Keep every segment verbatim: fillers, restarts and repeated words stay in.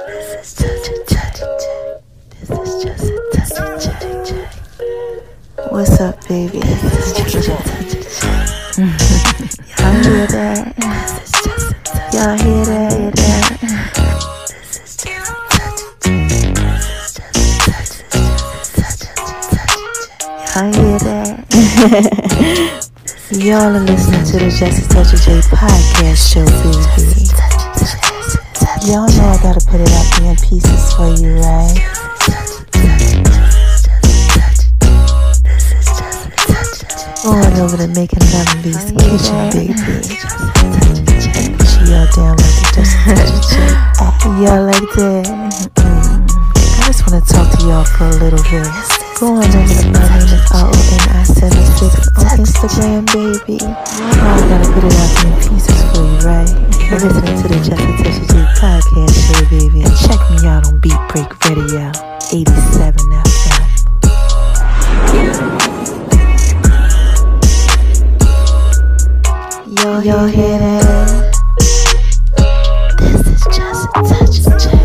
This is just a touch of J. This is just a touch of J. What's up, baby? This is just a touch of J. Y'all hear that? This is just a touch. Y'all hear that? Hear that? This is just a touch of J. This is just a touch. This is just a touch of J. Y'all hear that? Y'all are listening to the Just a Touch of J podcast show, baby. Y'all know I gotta put it out there in pieces for you, right? Going over to making Lemon Beast kitchen, baby. She y'all down like the Just a Touch of J. Y'all like that? Mm. I just wanna talk to y'all for a little bit. Going over to my name is R O N I seventy-six on Instagram, baby. Now I gotta put it out there in pieces for you, right? You're listening to the Just a Touch of J podcast show, baby. And check me out on Beat Break Radio, eighty-seven F M. Yo, y'all hear that? This is Just a Touch of J.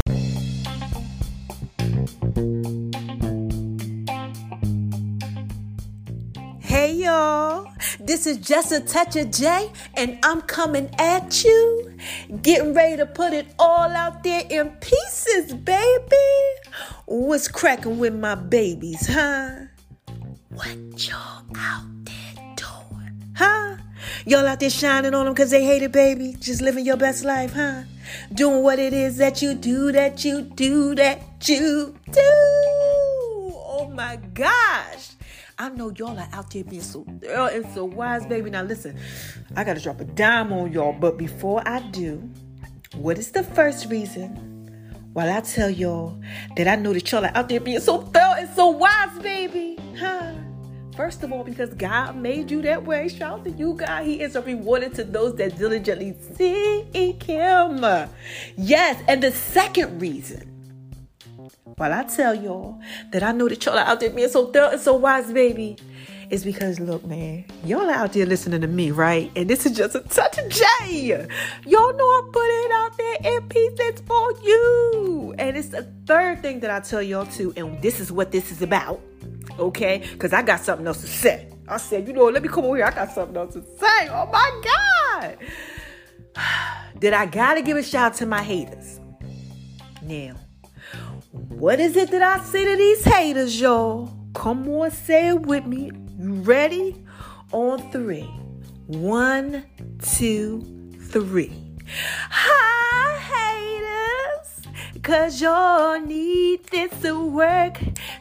Hey y'all, this is Just a Touch of J, and I'm coming at you, getting ready to put it all out there in pieces, baby. What's cracking with my babies, huh? What y'all out there doing, huh? Y'all out there shining on them because they hate it, baby. Just living your best life, huh? Doing what it is that you do, that you do, that you do. Oh my gosh. I know y'all are out there being so thorough and so wise, baby. Now listen, I got to drop a dime on y'all. But before I do, what is the first reason why I tell y'all that I know that y'all are out there being so thorough and so wise, baby? Huh? First of all, because God made you that way. Shout out to you, God. He is a rewarder to those that diligently seek Him. Yes, and the second reason, while I tell y'all that I know that y'all are out there being so thorough and so wise, baby, is because, look, man, y'all are out there listening to me, right? And this is Just a Touch of J. Y'all know I put it out there in pieces for you. And it's the third thing that I tell y'all too, and this is what this is about, okay? Because I got something else to say. I said, you know, let me come over here. I got something else to say. Oh, my God. That I got to give a shout out to my haters. Now, what is it that I say to these haters, y'all? Come on, say it with me. You ready? On three. One, two, three. Hi, haters. Cause y'all need this to work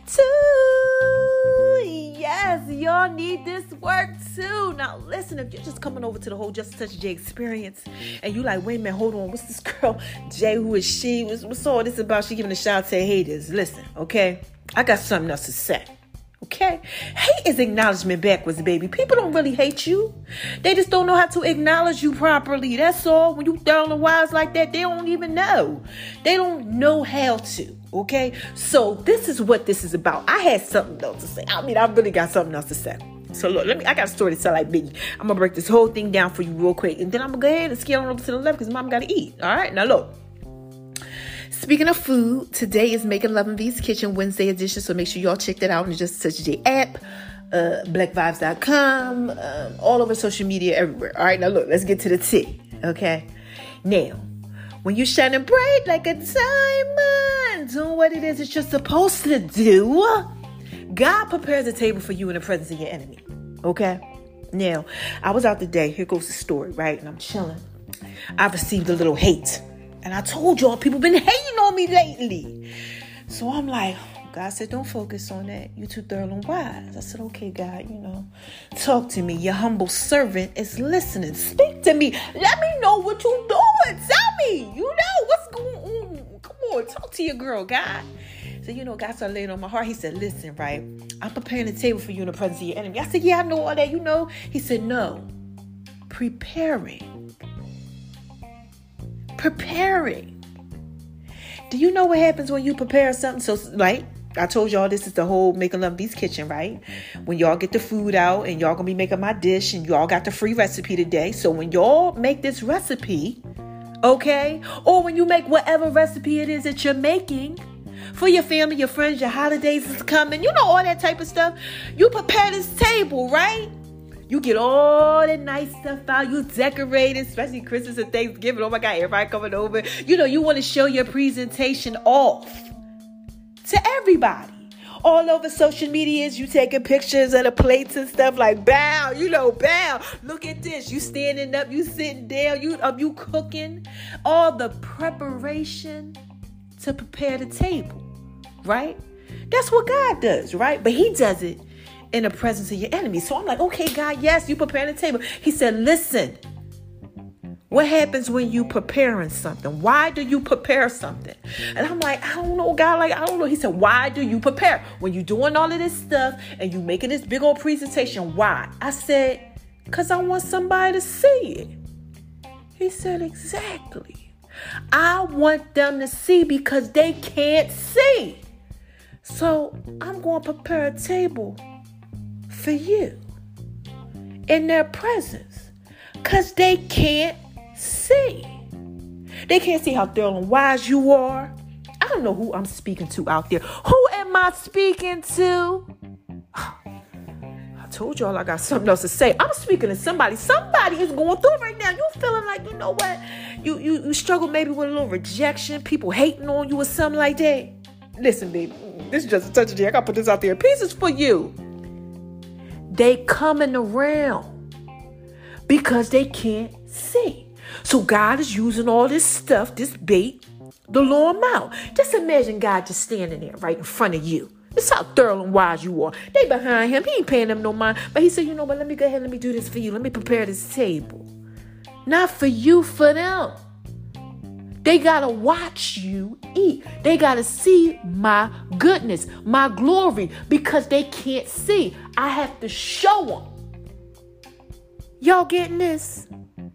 too. Yes, y'all need this work too. Now listen, if you're just coming over to the whole Just a Touch of J experience and you like, wait a minute, hold on, what's this girl J, who is she, what's, what's all this about? She giving a shout out to haters. Listen, okay, I got something else to say. Okay, hate is acknowledgement backwards, baby. People don't really hate you. They just don't know how to acknowledge you properly. That's all. When you down the wise like that, they don't even know. They don't know how to. Okay, so this is what this is about. I had something else to say. I mean, I really got something else to say. So look, let me. I got a story to tell like Biggie. I'm gonna break this whole thing down for you real quick, and then I'm gonna go ahead and scale on over to the left because Mom gotta eat. All right, now look. Speaking of food, today is Making Love in V's Kitchen Wednesday edition, so make sure y'all check that out on the Just a Touch of J app, uh, black vibes dot com, um, all over social media, everywhere. All right, now look, let's get to the tea, okay? Now, when you're shining bright like a diamond, doing what it is that you're supposed to do, God prepares a table for you in the presence of your enemy, okay? Now, I was out today. Here goes the story, right? And I'm chilling. I received a little hate. And I told y'all, people been hating on me lately. So I'm like, God said, don't focus on that. You too thorough and wise. I said, okay, God, you know, talk to me. Your humble servant is listening. Speak to me. Let me know what you doing. Tell me. You know what's going on. Come on, talk to your girl, God. So, you know, God started laying on my heart. He said, listen, right, I'm preparing the table for you in the presence of your enemy. I said, yeah, I know all that, you know. He said, no, preparing. Preparing. Do you know what happens when you prepare something? So, like, I told y'all this is the whole Making Love in V's Kitchen, right? When y'all get the food out and y'all gonna be making my dish and y'all got the free recipe today. So when y'all make this recipe, Okay? Or when you make whatever recipe it is that you're making for your family, your friends, your holidays is coming. You know, all that type of stuff. You prepare this table, right? You get all that nice stuff out. You decorate it, especially Christmas and Thanksgiving. Oh my God, everybody coming over. You know, you want to show your presentation off to everybody. All over social medias, you taking pictures of the plates and stuff like, bow, you know, bow. Look at this. You standing up, you sitting down, you um, you cooking. All the preparation to prepare the table, right? That's what God does, right? But he does it in the presence of your enemies. So I'm like, okay, God, yes, you prepare the table. He said, listen, what happens when you preparing something? Why do you prepare something? And I'm like, I don't know, God, like, I don't know. He said, why do you prepare? When you're doing all of this stuff and you making this big old presentation, why? I said, because I want somebody to see it. He said, exactly. I want them to see because they can't see. So I'm going to prepare a table for you in their presence because they can't see. They can't see how thorough and wise you are. I don't know who I'm speaking to out there. Who am I speaking to? I told y'all I got something else to say. I'm speaking to somebody. Somebody is going through it right now. You feeling like, you know what? You, you, you struggle maybe with a little rejection, people hating on you or something like that. Listen, baby, this is just a touch of J. I got to put this out there. Pieces for you. They coming around because they can't see. So God is using all this stuff, this bait, to lure them out. Just imagine God just standing there right in front of you. This is how thorough and wise you are. They behind him. He ain't paying them no mind. But he said, you know what? Let me go ahead. Let me do this for you. Let me prepare this table. Not for you, for them. They got to watch you eat. They got to see my goodness, my glory, because they can't see. I have to show them. Y'all getting this?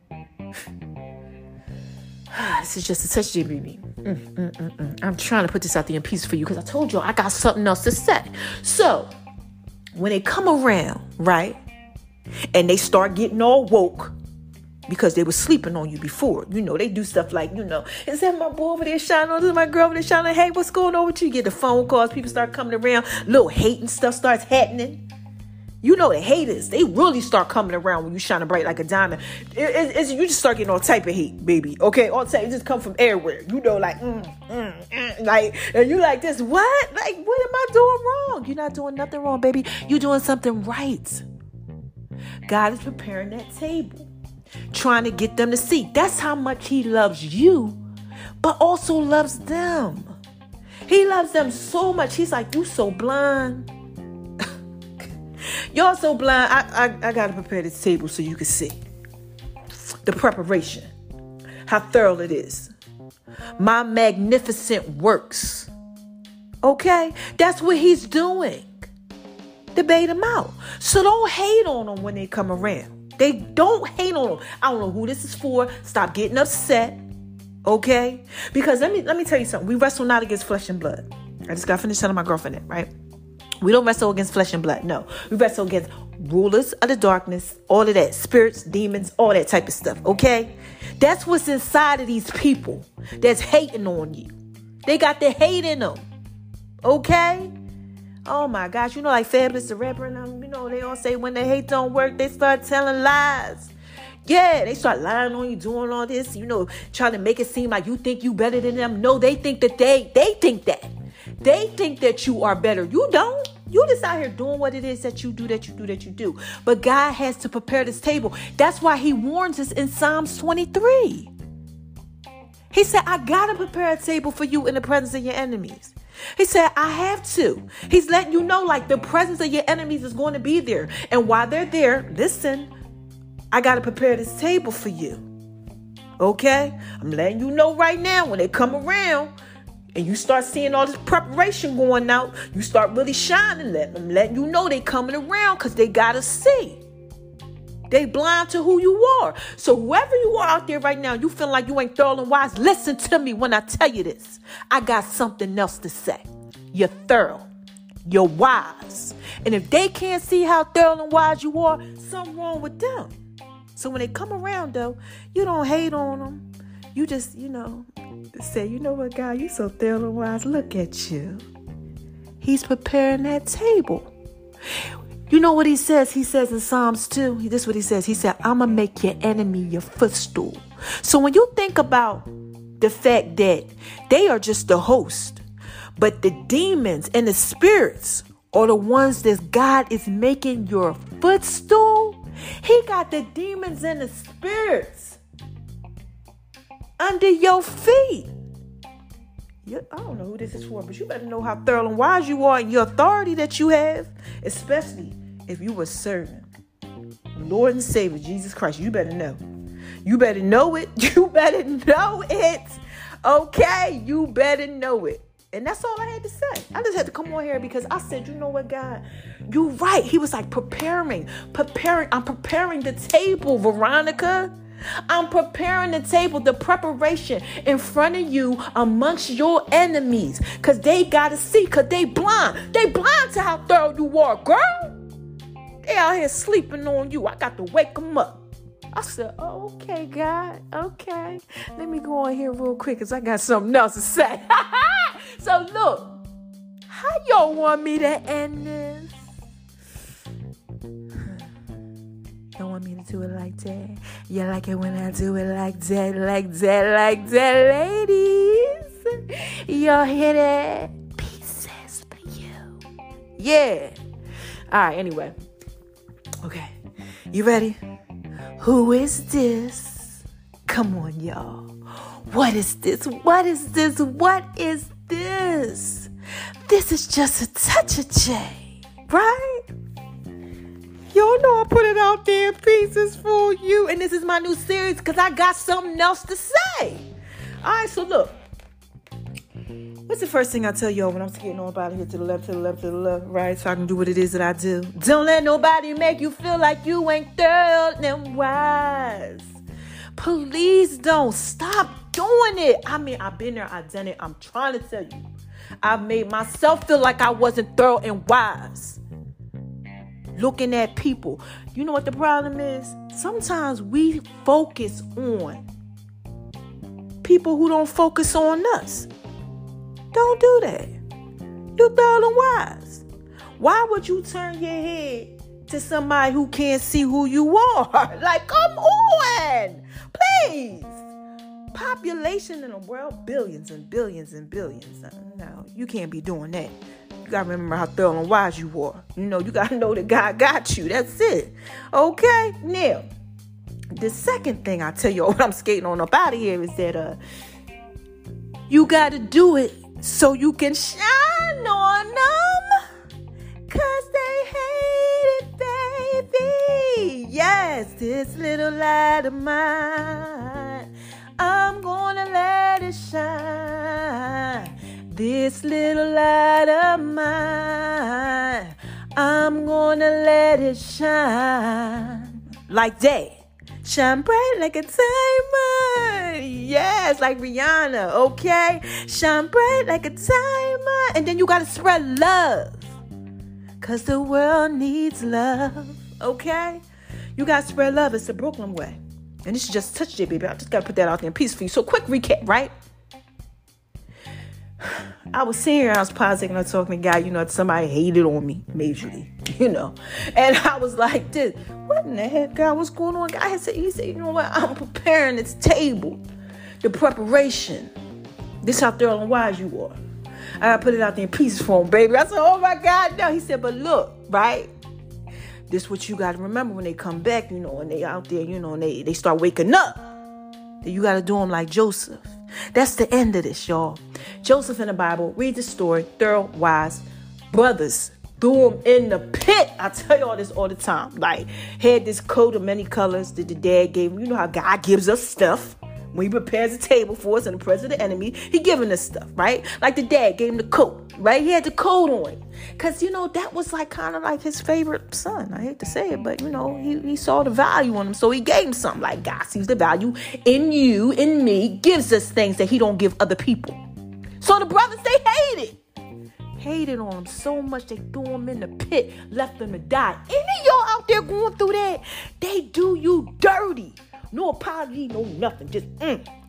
This is just a touch, J B B. Mm, mm, mm, mm. I'm trying to put this out there in peace for you because I told y'all I got something else to say. So, when they come around, right, and they start getting all woke, because they were sleeping on you before. You know, they do stuff like, you know, is that my boy over there shining on? Is my girl over there shining? Hey, what's going on with you? You get the phone calls. People start coming around. Little hating stuff starts happening. You know, the haters, they really start coming around when you shining bright like a diamond. It, it, it's, you just start getting all type of hate, baby. Okay, all type. It just come from everywhere. You know, like, mm, mm, mm, like, and you like this. What? Like, what am I doing wrong? You're not doing nothing wrong, baby. You're doing something right. God is preparing that table. Trying to get them to see. That's how much he loves you, but also loves them. He loves them so much. He's like, you so blind. Y'all so blind. I, I, I got to prepare this table so you can see the preparation, how thorough it is. My magnificent works. Okay? That's what he's doing. Debate them out. So don't hate on them when they come around. They don't hate on them. I don't know who this is for. Stop getting upset. Okay? Because let me let me tell you something. We wrestle not against flesh and blood. I just got finished telling my girlfriend that, right? We don't wrestle against flesh and blood. No. We wrestle against rulers of the darkness, all of that. Spirits, demons, all that type of stuff. Okay? That's what's inside of these people that's hating on you. They got the hate in them. Okay? Oh my gosh, you know, like Fabulous the rapper and them, you know, they all say when the hate don't work, they start telling lies. Yeah, they start lying on you, doing all this, you know, trying to make it seem like you think you better than them. No, they think that they, they think that. They think that you are better. You don't. You just out here doing what it is that you do, that you do, that you do. But God has to prepare this table. That's why he warns us in Psalms twenty-three. He said, I got to prepare a table for you in the presence of your enemies. He said, I have to. He's letting you know, like, the presence of your enemies is going to be there. And while they're there, listen, I got to prepare this table for you. Okay? I'm letting you know right now, when they come around and you start seeing all this preparation going out, you start really shining. Let them letting you know they coming around because they got to see. They blind to who you are. So whoever you are out there right now, you feel like you ain't thorough and wise. Listen to me when I tell you this. I got something else to say. You're thorough. You're wise. And if they can't see how thorough and wise you are, something wrong with them. So when they come around, though, you don't hate on them. you just, you know, say, you know what, God, you so thorough and wise. Look at you. He's preparing that table. You know what he says? He says in Psalms two, this is what he says. He said, I'm going to make your enemy your footstool. So when you think about the fact that they are just the host, but the demons and the spirits are the ones that God is making your footstool, he got the demons and the spirits under your feet. You, I don't know who this is for, but you better know how thorough and wise you are and your authority that you have, especially if you were serving Lord and Savior Jesus Christ. You better know. You better know it. You better know it. Okay? You better know it. And that's all I had to say. I just had to come on here because I said, you know what, God? You're right. He was like preparing, preparing. I'm preparing the table, Veronica. I'm preparing the table, the preparation in front of you amongst your enemies. Because they got to see, because they blind. They blind to how thorough you are, girl. They out here sleeping on you. I got to wake them up. I said, oh, okay, God. Okay. Let me go on here real quick because I got something else to say. So, look. How y'all want me to end this? Y'all want me to do it like that? You like it when I do it like that, like that, like that, ladies? Y'all hear that? Pieces for you. Yeah. All right, anyway. Okay. You ready? Who is this? Come on, y'all. What is this? What is this? What is this? This is just a touch of J, right? Y'all know I put it out there in pieces for you. And this is my new series because I got something else to say. All right, so look. What's the first thing I tell y'all when I'm getting on about here to the left, to the left, to the left, right? So I can do what it is that I do. Don't let nobody make you feel like you ain't thorough and wise. Please don't stop doing it. I mean, I've been there, I've done it. I'm trying to tell you. I've made myself feel like I wasn't thorough and wise. Looking at people. You know what the problem is? Sometimes we focus on people who don't focus on us. Don't do that. You're thorough and wise. Why would you turn your head to somebody who can't see who you are? Like, come on. Please. Population in the world, billions and billions and billions. No, you can't be doing that. You got to remember how thorough and wise you are. You know, you got to know that God got you. That's it. Okay? Now, the second thing I tell you when I'm skating on up out of here is that uh, you got to do it so you can shine on them. Because they hate it, baby. Yes, this little light of mine, I'm going to let it shine. This little light of mine, I'm going to let it shine. Like that. Shine bright like a diamond. Yes, like Rihanna, okay? Shine bright like a diamond. And then you got to spread love. Because the world needs love, okay? You got to spread love. It's the Brooklyn way. And this is just touch it, baby. I just got to put that out there in peace for you. So quick recap, right? I was sitting here, I was pausing and I was talking to a guy, you know, somebody hated on me majorly, you know. And I was like, this, what in the heck, God, what's going on? Guy said, he said, you know what, I'm preparing this table, the preparation. This how thorough and wise you are. I gotta put it out there in pieces for him, baby. I said, oh my God, no. He said, but look, right? This what you gotta remember when they come back, you know, and they out there, you know, and they, they start waking up. That you gotta do them like Joseph. That's the end of this, y'all. Joseph in the Bible, read the story, thorough, wise, brothers threw him in the pit. I tell y'all this all the time. Like, had this coat of many colors that the dad gave him. You know how God gives us stuff. When he prepares a table for us in the presence of the enemy, he giving us stuff, right? Like the dad gave him the coat, right? He had the coat on. Because, you know, that was like kind of like his favorite son. I hate to say it, but, you know, he, he saw the value in him. So he gave him something. Like God sees the value in you, in me, gives us things that he don't give other people. So the brothers, they hated. Hated on him so much they threw him in the pit, left him to die. Any of y'all out there going through that, they do you dirty. No apology, no nothing. Just, mm,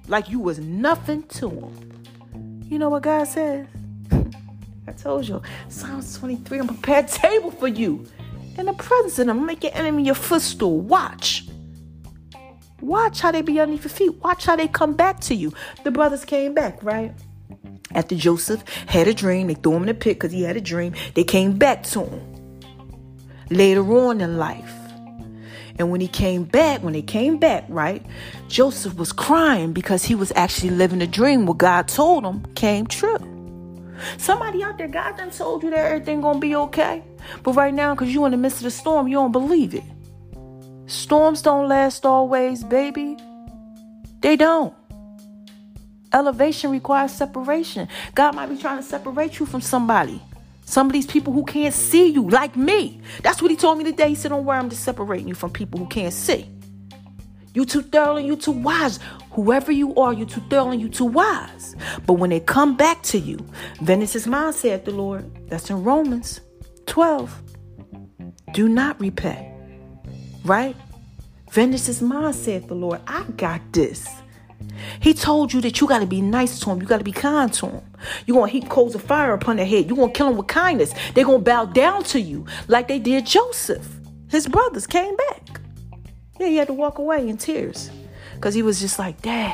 like you was nothing to him. You know what God says? I told you, Psalms twenty-three, I'm prepared a table for you in the presence of them. Make your enemy your footstool. Watch. Watch how they be underneath your feet. Watch how they come back to you. The brothers came back, right? After Joseph had a dream, they threw him in the pit because he had a dream. They came back to him later on in life. And when he came back, when they came back, right, Joseph was crying because he was actually living a dream. What God told him came true. Somebody out there, God done told you that everything gonna be okay. But right now, because you in the midst of the storm, you don't believe it. Storms don't last always, baby. They don't. Elevation requires separation. God might be trying to separate you from somebody. Some of these people who can't see you, like me. That's what he told me today. He said, don't worry, I'm just separating you from people who can't see. You too thorough and you too wise. Whoever you are, you too thorough and you too wise. But when they come back to you, vengeance is mine, saith the Lord. That's in Romans twelve. Do not repay. Right? Vengeance is mine, saith the Lord. I got this. He told you that you got to be nice to him. You got to be kind to him. You're going to heap coals of fire upon their head. You're going to kill them with kindness. They're going to bow down to you like they did Joseph. His brothers came back. Yeah, he had to walk away in tears because he was just like, Dad.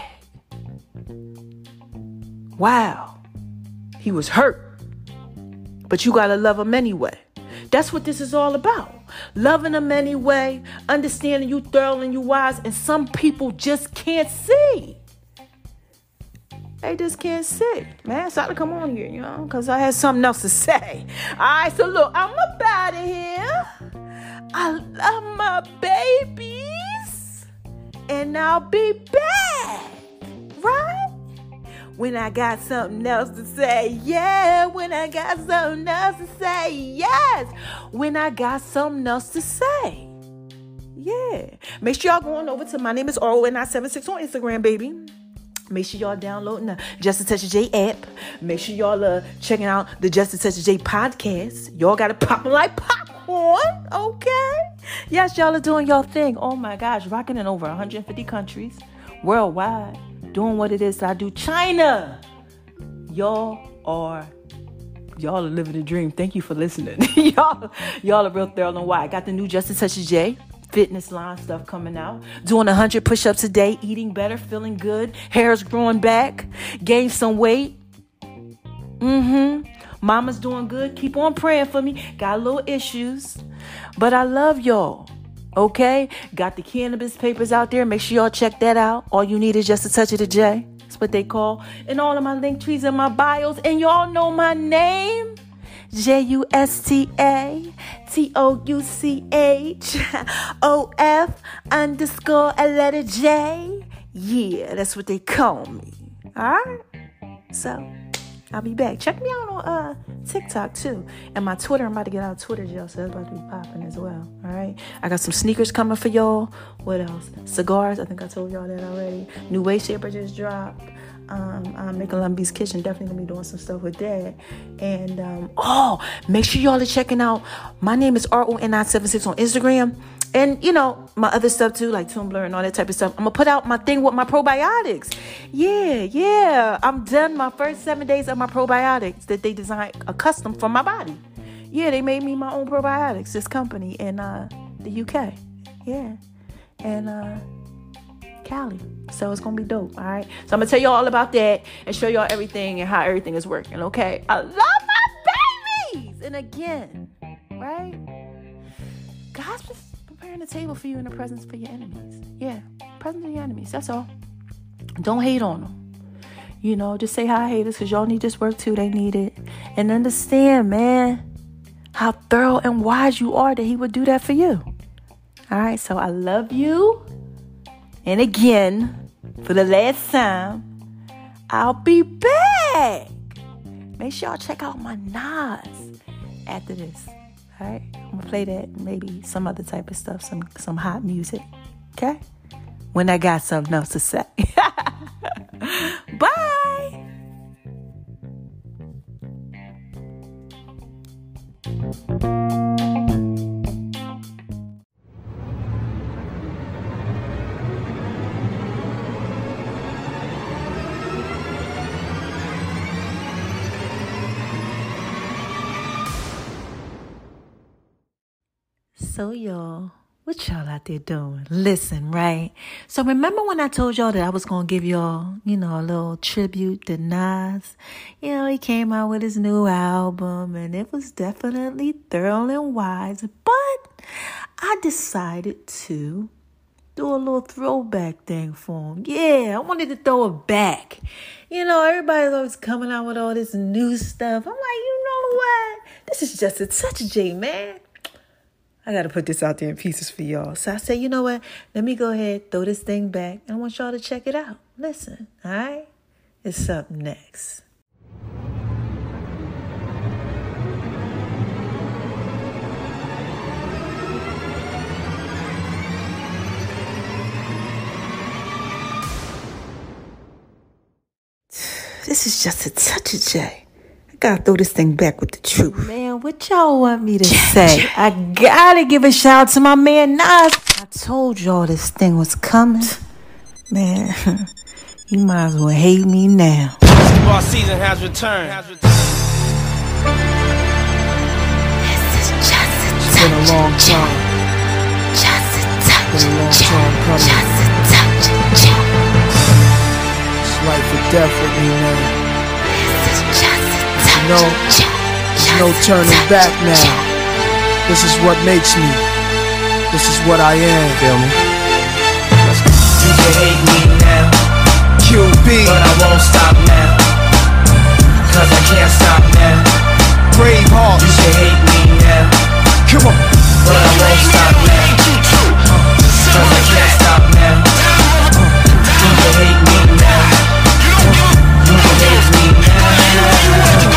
Wow. He was hurt. But you got to love him anyway. That's what this is all about. Loving them anyway, understanding you thorough and you wise, and some people just can't see. They just can't see. Man, so I had to come on here, you know, because I had something else to say. All right, so look, I'm up out of here. I love my babies, and I'll be back, right? When I got something else to say, yeah. When I got something else to say, yes. When I got something else to say, yeah. Make sure y'all going over to My Name is R O N nine seven six on Instagram, baby. Make sure y'all downloading the Just a Touch of J app. Make sure y'all uh, checking out the Just a Touch of J podcast. Y'all got to pop like popcorn, okay? Yes, y'all are doing y'all thing. Oh my gosh, rocking in over one hundred fifty countries worldwide. Doing what it is I do. China, y'all are y'all are living a dream. Thank you for listening. y'all, y'all are real thorough and why. I got the new Just a Touch of J fitness line stuff coming out. Doing one hundred push-ups a day, eating better, feeling good, hair's growing back, gained some weight. Mm-hmm. Mama's doing good. Keep on praying for me. Got a little issues, but I love y'all. Okay, got the cannabis papers out there. Make sure y'all check that out. All you need is just a touch of the J. That's what they call. And all of my link trees and my bios. And y'all know my name. J U S T A T O U C H O F underscore a letter J. Yeah, that's what they call me. All right. So I'll be back. Check me out on uh, TikTok too. And my Twitter, I'm about to get out of Twitter jail, so that's about to be popping as well. All right. I got some sneakers coming for y'all. What else? Cigars. I think I told y'all that already. New Way Shaper just dropped. Um, I'm making Lumby's Kitchen. Definitely gonna be doing some stuff with that. And um, oh, make sure y'all are checking out. My name is R O N nine seven six on Instagram. And, you know, my other stuff too, like Tumblr and all that type of stuff. I'm going to put out my thing with my probiotics. Yeah, yeah. I'm done my first seven days of my probiotics that they designed a custom for my body. Yeah, they made me my own probiotics, this company in uh, the U K. Yeah. And uh, Cali. So it's going to be dope, all right? So I'm going to tell you all about that and show y'all everything and how everything is working, okay? I love my babies! And again, right? God's just preparing the table for you in the presence for your enemies. Yeah, presence of your enemies. That's all. Don't hate on them. You know, just say hi, haters, because y'all need this work too. They need it. And understand, man, how thorough and wise you are that he would do that for you. All right, so I love you. And again, for the last time, I'll be back. Make sure y'all check out my Nas after this. All right, I'm gonna play that, maybe some other type of stuff, some some hot music. Okay, when I got something else to say. Bye. So y'all, what y'all out there doing? Listen, right? So remember when I told y'all that I was going to give y'all, you know, a little tribute to Nas? You know, he came out with his new album and it was definitely thorough and wise. But I decided to do a little throwback thing for him. Yeah, I wanted to throw it back. You know, everybody's always coming out with all this new stuff. I'm like, you know what? This is just a touch of J, man. I got to put this out there in pieces for y'all. So I said, you know what? Let me go ahead, throw this thing back. And I want y'all to check it out. Listen, all right? It's up next. This is just a touch of J. I gotta throw this thing back with the truth. Man, what y'all want me to say? I gotta give a shout out to my man Nas. I told y'all this thing was coming. Man, you might as well hate me now. Basketball season has returned. This is just a It's been a long time. Just a touch Been a long time coming. Just a touch of J. It's life or death with me now. This is just a touch You know, of J. there's no turning back now. This is what makes me. This is what I am. Feel me? You can hate me now, Q B, but I won't stop now. Cause I can't stop now. Brave heart. You can hate me now. Come on. But I won't stop now. Cause I can't stop now. You can hate me now. You can hate me now.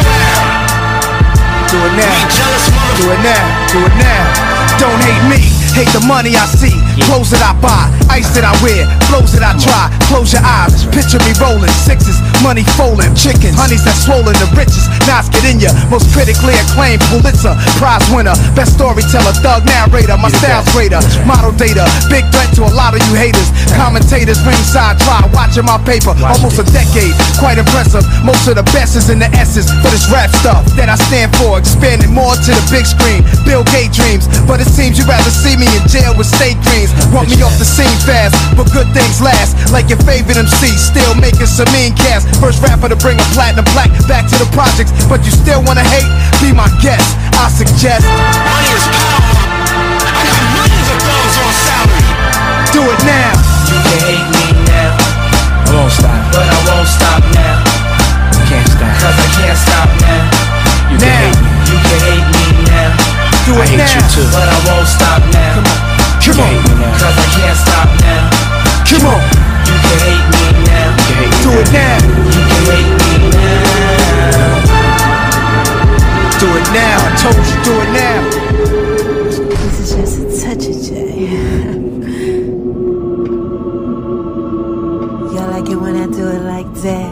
Do it now. Do it now. Do it now. Don't hate me. Hate the money I see, clothes that I buy, ice that I wear, flows that I try. Close your eyes, picture me rolling, sixes, money folding, chickens, honeys that swollen, the richest, Nas get in ya. Most critically acclaimed Pulitzer Prize winner, best storyteller, thug narrator, my style's greater, model data, big threat to a lot of you haters. Commentators ringside try watching my paper, almost a decade, quite impressive. Most of the best is in the essence for this rap stuff that I stand for, expanding more to the big screen. Bill Gates dreams, but it seems you rather see me in jail with state dreams. Want me off the scene fast, but good things last. Like your favorite M C, still making some mean cash. First rapper to bring a platinum plaque back to the projects, but you still wanna hate? Be my guest, I suggest. Money is power. I got millions of dollars on salary. Do it now. You can hate me now, I won't stop. but I won't stop now. Can't stop. Cause I can't stop now. You can Now. hate me. You can hate me now, Do I it hate now. you too. but I won't stop now. Come on. Cause Come on. I can't stop now. Come on. You can hate me now. You can hate me Do it now. You can hate me now. Do it now. I told you, do it now. This is just a touch of J. Y'all like it when I do it like that?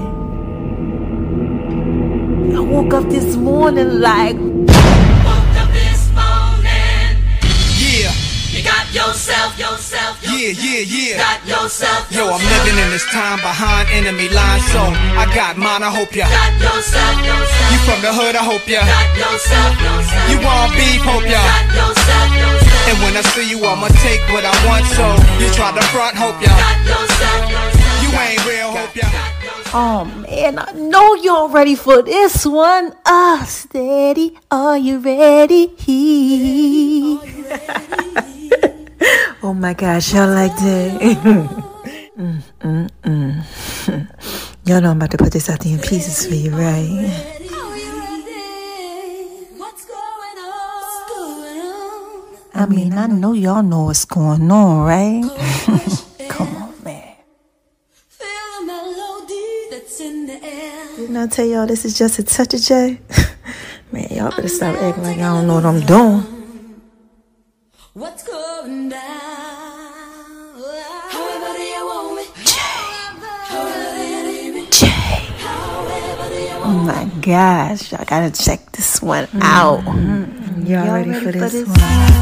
I woke up this morning like, Woke up this morning. Yeah, You got yourself, yourself, yeah, yeah, yeah. got yourself. Yo, I'm living in this time behind enemy lines, so I got mine, I hope ya. Got yourself, yourself. You from the hood, I hope ya. Got yourself, yourself. You want beef, hope ya. Got yourself, yourself. And when I see you, I'ma take what I want, so you try to front, hope ya. Got yourself, yourself. You ain't real, hope ya. oh man, I know y'all ready for this one. Ah, steady, are you ready? Oh my gosh, y'all like that? mm, mm, mm. Y'all know I'm about to put this out there in pieces for you, right? I mean, I know y'all know what's going on, right? Come on, man. Didn't I tell y'all this is just a touch of J? Man, y'all better stop acting like I don't know what I'm doing. What's going down? However do you want me? However do you need me? J. Oh my gosh, I gotta check this one out. Mm-hmm. Y'all, Y'all ready, ready for this, for this one? one?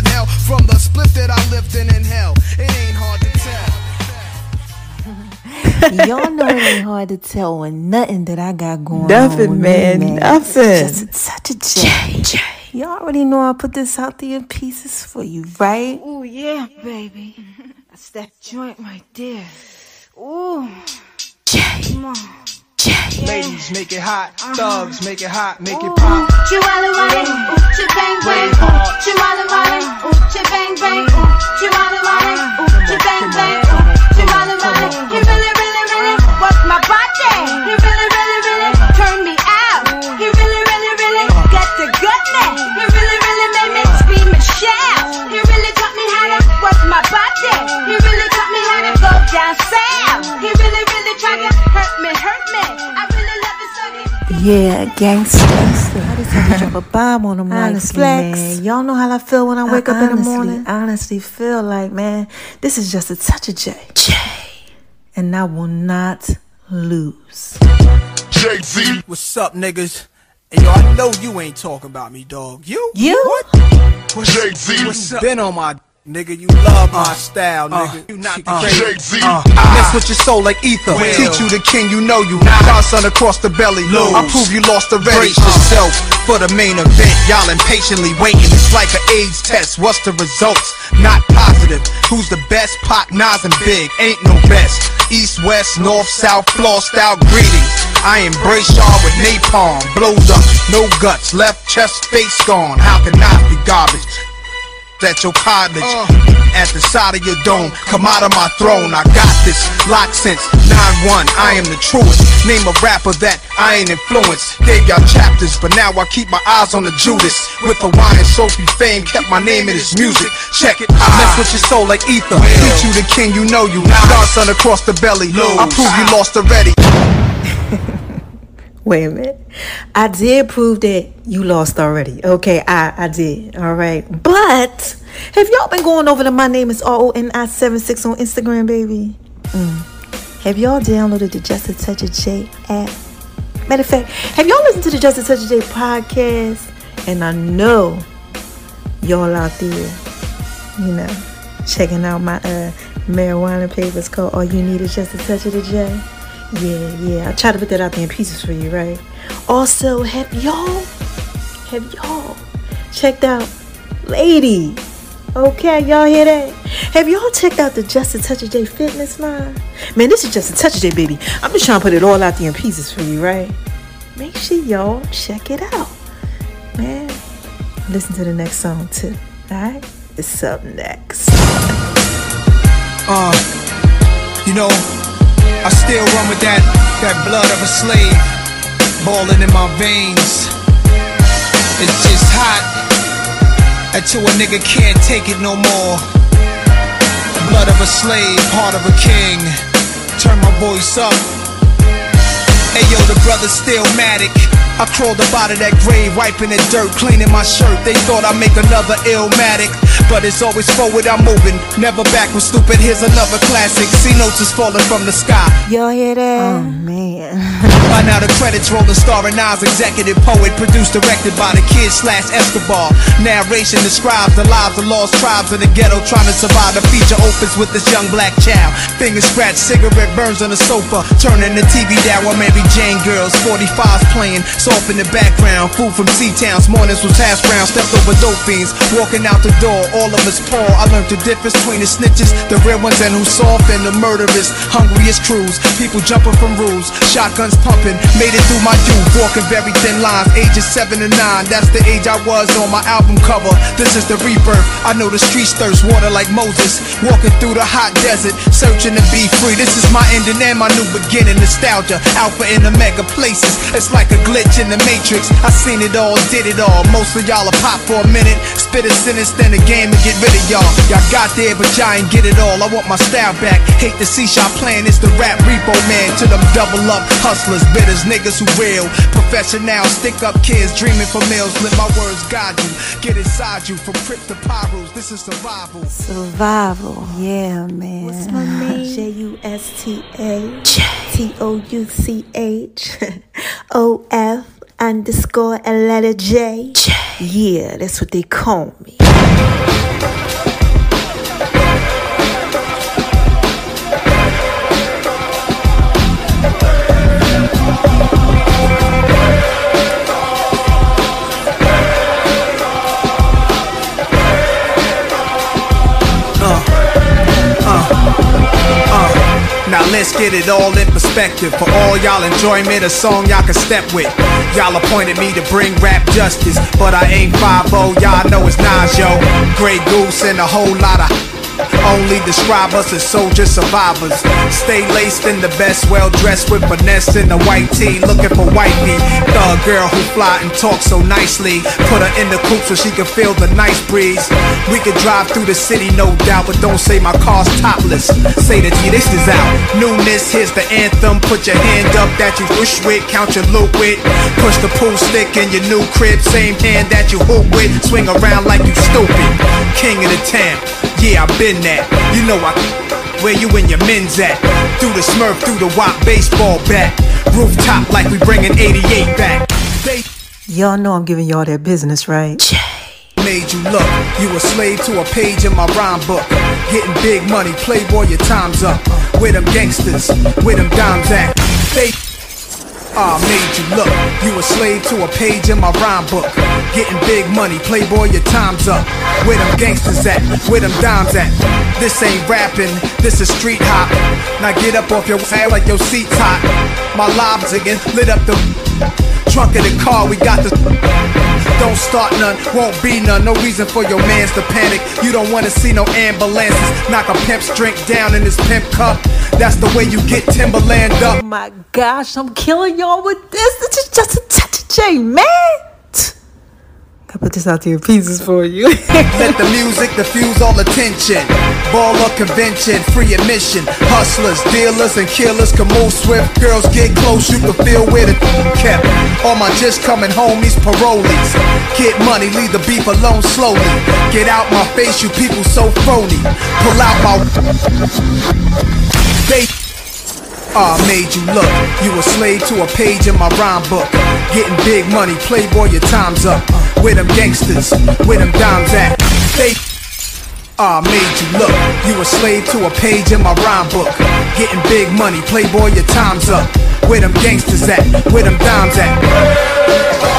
in hell from the split that I lived in in hell. It ain't hard to tell. Y'all know it ain't hard to tell when nothing that I got going Nothing, on with man, me, man. nothing. Just such a J. J. Y'all already know I put this out there in pieces for you, right? Ooh, yeah, baby. That's that joint right there. Ooh. J. Come on. J. Ladies, make it hot. Thugs, make it hot. Make it Ooh. pop. Chihuahua riding, ooh, chi bang bang, Brave heart. ooh, Chihuahua riding, ooh, chi bang bang, ooh, Chihuahua riding, ooh, chi bang bang, ooh, Chihuahua riding. He really, really, really worked my body. He really, really, really turned me out. He really, really, really got the goodness. He really, really made me scream and shout. He really taught me how to work my body. He really taught me how to go down south. He really, really tried to hurt me, hurt me. I really love it so he Yeah, gangsta. I just had to drop a bomb on them honestly, like flex. Man. Y'all know how I feel when I wake I up honestly, in the morning? I honestly feel like, man, this is just a touch of J. J. And I will not lose. Jay-Z. What's up, niggas? Hey, yo, I know you ain't talking about me, dog. You? You? What? Jay-Z. What's up? Been on my... Nigga, you love my uh, style, nigga. Uh, you not the uh, crazy. Uh, uh, Mess with your soul like ether. Well. Teach you the king, you know you. Godson across the belly. Lose. I prove you lost already. Brace yourself for the main event. Y'all impatiently waiting. It's like an AIDS test. What's the results? Not positive. Who's the best? Pac, Nas, and Big. Ain't no best. East, west, north, south, floor style greetings. I embrace y'all with napalm. Blows up, no guts. Left chest, face gone. How can I be garbage? At your cottage, uh, at the side of your dome, come out of my throne. I got this locked since nine one. I am the truest. Name a rapper that I ain't influenced. Gave y'all chapters, but now I keep my eyes on the Judas. With the wine and Sophie fame, kept my name in his music. Check it, I mess with your soul like ether. Teach you the king, you know you. Godson across the belly. I prove you lost already. Wait a minute. I did prove that you lost already. Okay, I, I did. All right. But have y'all been going over to My Name is R O N I seventy-six on Instagram, baby? Mm. Have y'all downloaded the Just a Touch of J app? Matter of fact, have y'all listened to the Just a Touch of J podcast? And I know y'all out there, you know, checking out my uh, marijuana papers called All You Need Is Just a Touch of the J. Yeah, yeah. I try to put that out there in pieces for you, right? Also, have y'all, have y'all checked out Lady? Okay, y'all hear that? Have y'all checked out the Just a Touch of J fitness line? Man, this is Just a Touch of J, baby. I'm just trying to put it all out there in pieces for you, right? Make sure y'all check it out, man. Listen to the next song too, alright? It's up next. Uh, you know, I still run with that, that blood of a slave balling in my veins. It's just hot until a nigga can't take it no more. Blood of a slave, heart of a king. Turn my voice up. Hey yo, the brother's still Matic. I crawled up out of that grave, wiping the dirt, cleaning my shirt. They thought I'd make another Illmatic, but it's always forward I'm moving, never backward, stupid. Here's another classic. See notes is falling from the sky. Y'all hear that? Oh man. By now the credits rolling, starring Nas, executive poet, produced, directed by the Kid slash Escobar. Narration describes the lives of lost tribes in the ghetto trying to survive. The feature opens with this young black child, finger scratch, cigarette burns on the sofa, turning the T V down while Mary Jane girls, forty-fives playing soft in the background. Food from C-Towns, mornings was hash brown. Stepped over dope fiends, walking out the door, all of us poor. I learned the difference between the snitches, the real ones, and who's soft, and the murderers. Hungriest crews, people jumping from rules, shotguns pumping. Made it through my youth, walking very thin lines, ages seven and nine. That's the age I was on my album cover. This is the rebirth. I know the streets thirst water like Moses, walking through the hot desert, searching to be free. This is my ending and my new beginning. Nostalgia, alpha in the mega places. It's like a glitch in the matrix. I seen it all, did it all. Most of y'all are pop for a minute, spit a sentence, then a game and get rid of y'all. Y'all got there, but y'all ain't get it all. I want my style back. Hate to see y'all playing. It's the rap repo man. To them double up hustlers, bitters, niggas who real professional, stick up kids dreaming for meals. Let my words guide you, get inside you. From crypt to pyros, this is survival. Survival, yeah, man. What's my name? J U S T A T O U C H O F underscore a letter J. J. Yeah, that's what they call me. Now let's get it all in perspective. For all y'all enjoyment, a song y'all can step with. Y'all appointed me to bring rap justice, but I ain't five oh, y'all know it's Nas, yo. Grey Goose and a whole lot of only describe us as soldier survivors. Stay laced in the best, well dressed with finesse in the white tee, looking for wifey. Thug girl who fly and talk so nicely. Put her in the coupe so she can feel the nice breeze. We could drive through the city, no doubt, but don't say my car's topless. Say that this is out. Newness, here's the anthem. Put your hand up that you wish with, count your loot with. Push the pool stick in your new crib, same hand that you hoop with. Swing around like you stupid. King of the town. Yeah, I've been that. You know I where you and your men's at. Through the Smurf, through the Wop baseball bat. Rooftop like we bringing eighty-eight back. They Y'all know I'm giving y'all that business, right? made you look. You a slave to a page in my rhyme book. Getting big money, playboy, your time's up. Where them gangsters, where them dimes at? They Ah, made you look. You a slave to a page in my rhyme book. Getting big money, playboy, your time's up. Where them gangsters at? Where them dimes at? This ain't rapping, this is street hop. Now get up off your ass like your seat's hot. My lobs again lit up the trunk of the car, we got the. Don't start none, won't be none. No reason for your mans to panic. You don't wanna see no ambulances. Knock a pimp's drink down in his pimp cup. That's the way you get Timberland up. Oh my gosh, I'm killing y'all with this. This is just a touch of J, man. I put this out to your pieces for you. Let the music diffuse all attention. Baller convention, free admission. Hustlers, dealers, and killers can move swift. Girls get close, you can feel where the kept. All my just coming homies, parolees. Get money, leave the beef alone slowly. Get out my face, you people so phony. Pull out my they Ah, made you look. You a slave to a page in my rhyme book. Getting big money, playboy, your time's up. Where them gangsters, where them dimes at? They Ah, made you look. You a slave to a page in my rhyme book. Getting big money, playboy, your time's up. Where them gangsters at? Where them dimes at?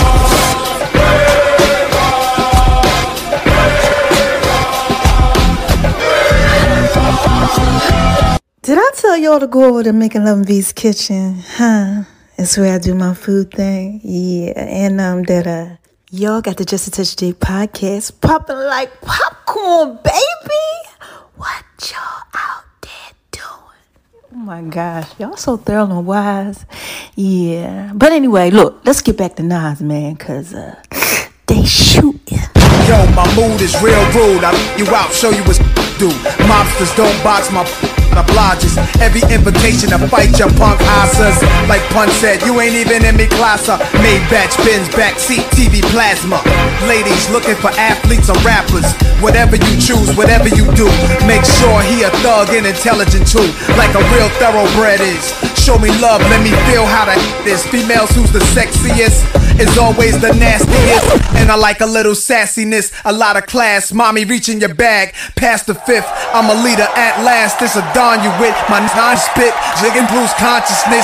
Did I tell y'all to go over to Making Love and V's kitchen? Huh? It's where I do my food thing. Yeah, and um, that uh, y'all got the Just a Touch J podcast popping like popcorn, baby. What y'all out there doing? Oh my gosh, y'all so thorough and wise. Yeah, but anyway, look, let's get back to Nas, man, cause uh, they shooting. Yo, my mood is real rude. I you out, show you what's do. Mobsters don't box my obliges. Every invitation to fight your punk asses. Like Pun said, you ain't even in me class. Made batch bins, backseat, T V plasma. Ladies looking for athletes or rappers. Whatever you choose, whatever you do, make sure he a thug and intelligent too. Like a real thoroughbred is. Show me love, let me feel how that is. Females who's the sexiest is always the nastiest. And I like a little sassiness, a lot of class. Mommy reaching your bag, past the fifth. I'm a leader at last. This a dawn you with. My non-spit, jigging blues consciousness.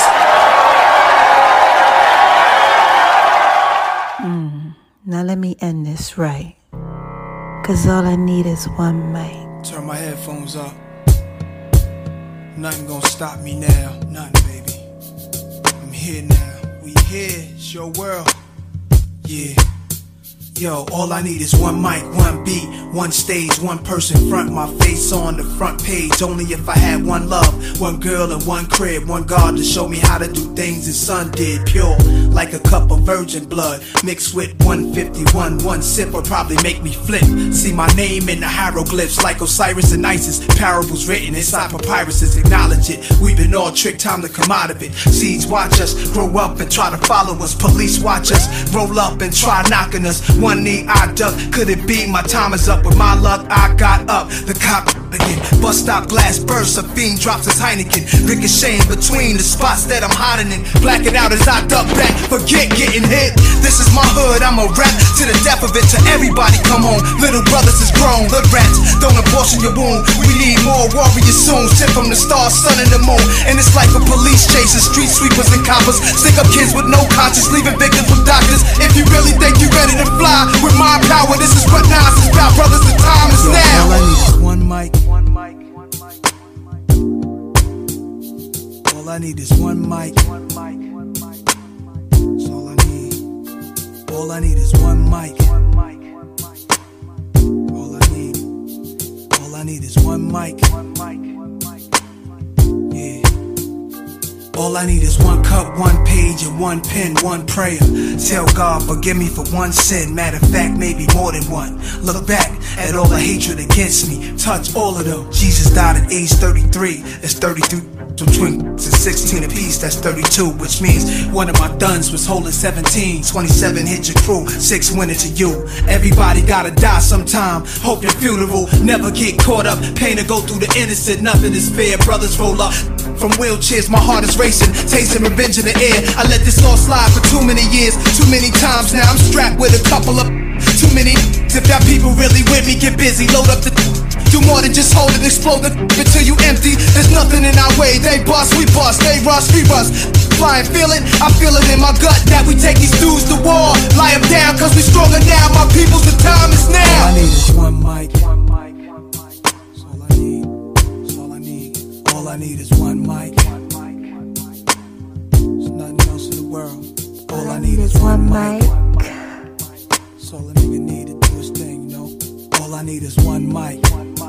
Mm, now let me end this right. Cause all I need is one mic. Turn my headphones up. Nothing gonna stop me now. Nothing, baby. I'm here now. We here. It's your world. Yeah. Yo, all I need is one mic, one beat, one stage, one person front, my face on the front page. Only if I had one love, one girl and one crib, one God to show me how to do things his son did. Pure, like a cup of virgin blood, mixed with one fifty-one. One sip would probably make me flip. See my name in the hieroglyphs, like Osiris and Isis. Parables written inside papyruses, acknowledge it. We've been all tricked, time to come out of it. Seeds watch us grow up and try to follow us. Police watch us roll up and try knocking us. One knee I duck, could it be my time is up? With my luck I got up. The cop again. Bus stop glass bursts, a fiend drops his Heineken. Ricocheting between the spots that I'm hiding in. Blacking out as I duck back, forget getting hit. This is my hood, I'm a rap to the death of it. To everybody come home, little brothers is grown. Hood rats, don't abortion your wound. We need more warriors soon. Sent from the stars, sun and the moon. And it's like a police chasing street sweepers and coppers. Stick up kids with no conscience, leaving victims with doctors. If you really think you ready to fly with my power, this is what Nas is about, brothers. The time is now. All I need is one mic. One mic. One mic. All I need is one mic. One mic. One mic. That's all I need. All I need is one mic. One mic. One mic. All I need. All I need is one mic. One mic. One mic. Yeah. All I need is one cup, one page, and one pen, one prayer. Tell God, forgive me for one sin. Matter of fact, maybe more than one. Look back at all the hatred against me. Touch all of them. Jesus died at age thirty-three. It's thirty-three between sixteen apiece, that's thirty-two. Which means one of my duns was holding seventeen. Twenty-seven hit your crew, six went into you. Everybody gotta die sometime. Hope your funeral never get caught up. Pain to go through the innocent, nothing is fair. Brothers roll up from wheelchairs, my heart is racing, tasting revenge in the air. I let this all slide for too many years, too many times now. I'm strapped with a couple of too many. If that people really with me, get busy, load up the. Do more than just hold it, explode the until you empty. There's nothing in our way. They bust, we bust. They rush, we rush. Flying, feel it? I feel it in my gut that we take these dudes to war. Lie them down, cause we stronger now. My people's, the time is now. All I need is one mic. One mic. One mic. That's all I need. That's all I need. All I need is one mic. One mic. One mic. There's nothing else in the world. All I need is one mic. That's all a nigga need to do his thing, you know. All I need is one mic.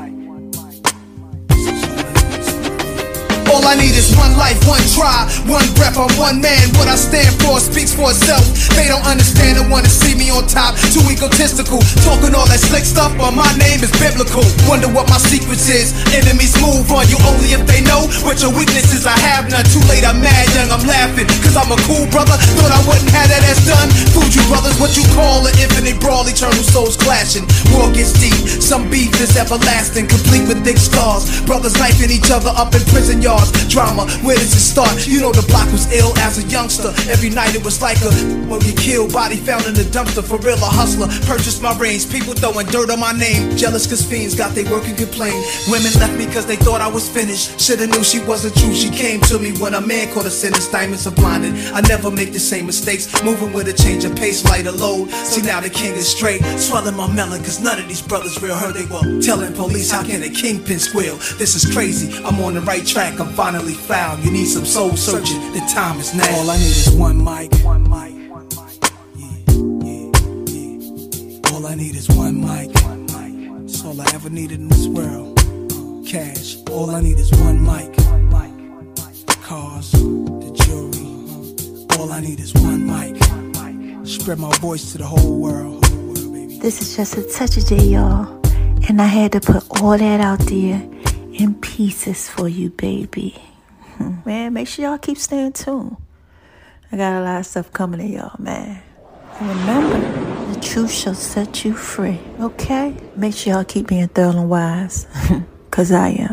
All I need is one life, one try, one breath, I'm one man. What I stand for speaks for itself. They don't understand and wanna see me on top. Too egotistical, talking all that slick stuff, but my name is biblical. Wonder what my secrets is. Enemies move on you only if they know what your weaknesses. I have none. Too late, I'm mad young, I'm laughing, cause I'm a cool brother. Thought I wouldn't have that ass done. Food you brothers, what you call an infinite brawl, eternal souls clashing. War gets deep, some beef is everlasting, complete with thick scars. Brothers knifing each other up in prison yards. Drama, where does it start? You know the block was ill as a youngster. Every night it was like a when we killed, body found in the dumpster. For real, a hustler, purchased my range. People throwing dirt on my name. Jealous cause fiends got they work and complain. Women left me cause they thought I was finished. Shoulda knew she wasn't true. She came to me when a man caught a sentence. Diamonds are blinded. I never make the same mistakes. Moving with a change of pace, lighter load. See now the king is straight. Swelling my melon cause none of these brothers real hurt. They were telling police how can a kingpin squeal. This is crazy. I'm on the right track. I'm finally found. You need some soul searching. The time is now. All I need is one mic. One mic. One mic. Yeah, yeah, yeah. All I need is one mic. One mic. That's all I ever needed in this world. Cash. All I need is one mic. One mic. Cars. The jewelry. All I need is one mic. Spread my voice to the whole world. Whole world, baby. This is just a touch of J, y'all. And I had to put all that out there in pieces for you, baby. Man, make sure y'all keep staying tuned. I got a lot of stuff coming to y'all, man. And remember, the truth shall set you free, okay? Make sure y'all keep being thorough and wise, because I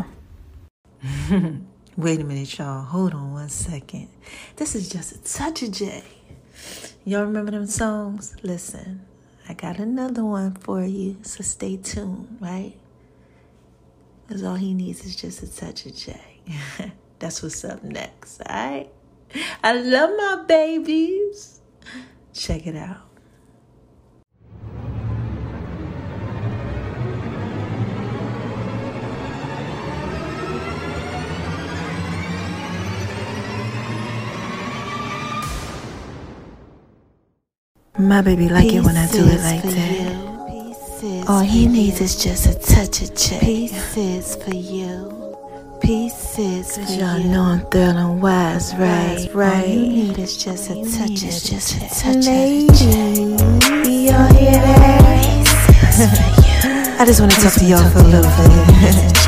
am. Wait a minute, y'all. Hold on one second. This is just a touch of J. Y'all remember them songs? Listen, I got another one for you, so stay tuned, right? Because all he needs is just a touch of J. That's what's up next, all right? I love my babies. Check it out. My baby like it when I do it like that. All he needs is just a touch of J. Pieces for you. Pieces for you. Y'all know I'm thorough and wise, right? Right. All you need is just a touch of J. Just a touch of J. Y'all hear that? I just want to talk to y'all for a little bit.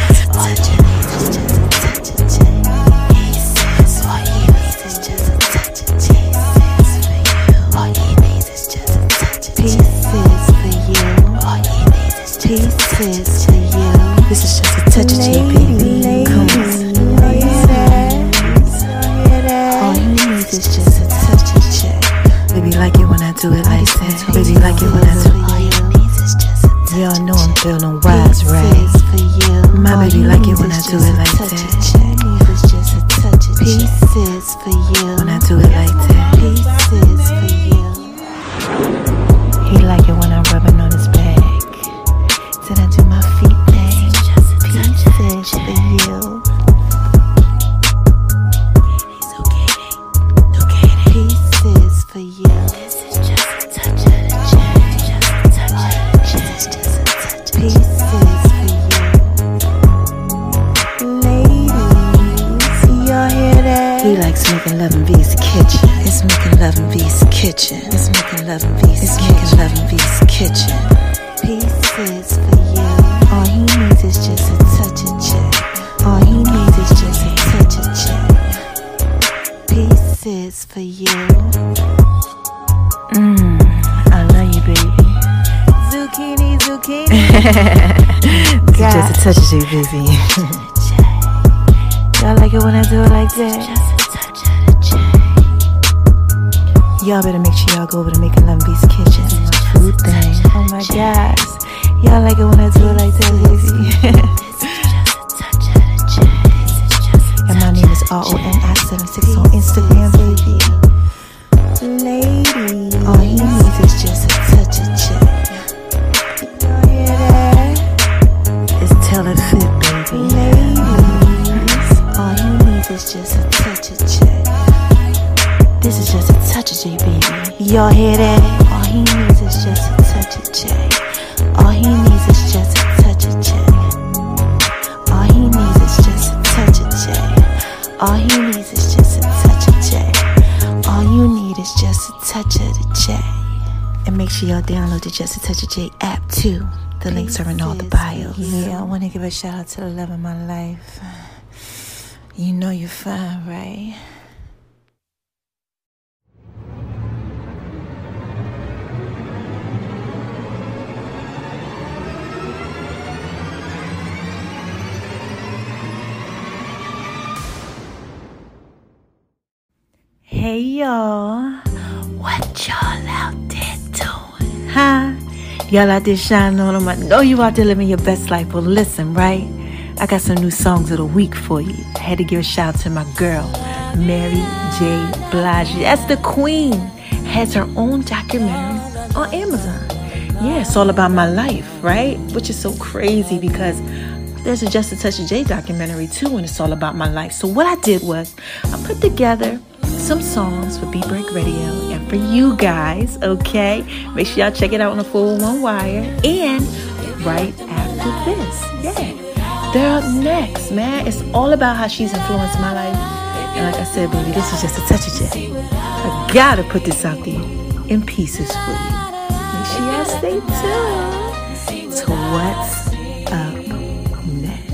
Pieces for you. This is just a touch of J, baby. Come on. All you need is just a touch of J. Baby, like it when I do it like that. Baby, like it when I do it. All you need is just a touch. Y'all know I'm feeling wise, right? My baby like it when I do it like that. Pieces for you. When I do it like that. Pieces for you. He like it when I'm rubbing on his back. Then I do my feet thing. Pieces for you. Pieces for you. This is just a touch of the J. Just a touch of the J. This is just a touch of pieces for you. Ladies, y'all hear that? He likes making love in V's kitchen. It's making love in V's kitchen. It's making love in V's It's making love in V's kitchen. Pieces for you. All he needs is just a touch of J. All he needs is just a touch of J. Pieces for you. Mmm, I love you, baby. Zucchini, zucchini. This is just a touch of J, baby. Y'all like it when I do it like that? Y'all better make sure y'all go over to Making Love in V's kitchen. My food thing. Oh my gosh. Y'all like it when I do it like that, baby. And my name is R O N I seventy-six on Instagram, baby. Lady, all he needs is just a touch of J. Y'all hear that? It's tell it fit, baby. Ladies, all he needs is just a touch of J. This is just a touch of J, baby. Y'all hear that? All he needs is just a touch of J. All he needs is just a touch of J. All he needs is just a touch of J. All he needs is just a touch of J. All you need is just a touch of the J. And make sure y'all download the Just a Touch of J app too. The links are in all the bios. Yeah, I want to give a shout out to the love of my life. You know you're fine, right? Hey y'all, what y'all out there doing? Huh? Y'all out there shining on them. I know you out there living your best life. Well, listen, right? I got some new songs of the week for you. I had to give a shout out to my girl, Mary J. Blige. That's the queen. Has her own documentary on Amazon. Yeah, it's all about my life, right? Which is so crazy because there's a Just a Touch of J documentary too, and it's all about my life. So what I did was I put together some songs for Beat Break Radio and for you guys, okay? Make sure y'all check it out on the four one one Wire. And right after this, yeah, they're up next, man. It's all about how she's influenced my life. And like I said, baby, this is just a touch of J. I gotta put this out there in pieces for you. Make sure y'all stay tuned to what's up next.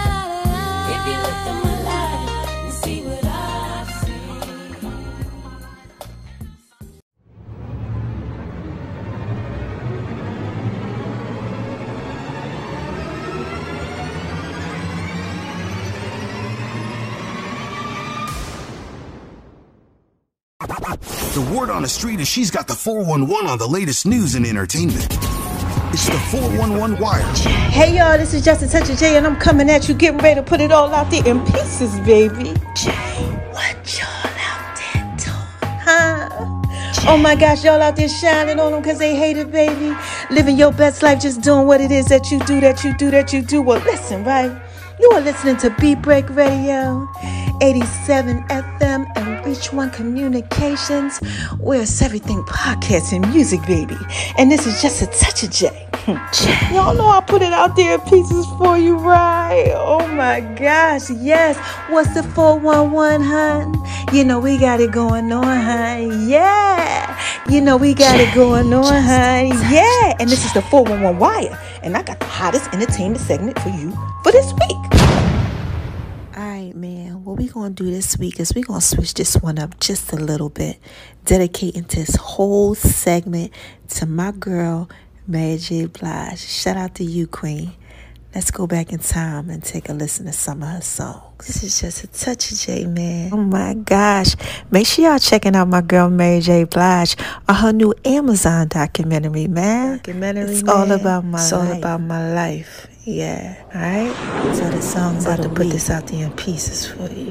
The word on the street is she's got the four one one on the latest news and entertainment. It's the four one one Wire. Hey y'all, this is Just a Touch of J, and I'm coming at you, getting ready to put it all out there in pieces, baby. J, what y'all out there doing? Huh? J. Oh my gosh, y'all out there shining on them because they hate it, baby. Living your best life, just doing what it is that you do, that you do, that you do. Well, listen, right? You are listening to Beat Break Radio, eighty-seven F M and Reach One Communications, where it's everything podcast and music, baby. And this is Just a Touch of J. Y'all know I put it out there in pieces for you, right? Oh my gosh, yes. What's the four one one, hun? You know we got it going on, hun. Yeah. You know we got it going on, hun. Yeah. And this is the four one one Wire. And I got the hottest entertainment segment for you for this week. Alright, man, what we gonna do this week is we gonna switch this one up just a little bit, dedicating this whole segment to my girl Mary J. Blige. Shout out to you, Queen. Let's go back in time and take a listen to some of her songs. This is just a touch of J, man. Oh my gosh. Make sure y'all checking out my girl Mary J. Blige on her new Amazon documentary, man. Documentary, It's man. all about my it's life. It's all about my life. Yeah. Alright? So the song's about to put this out there in pieces for you.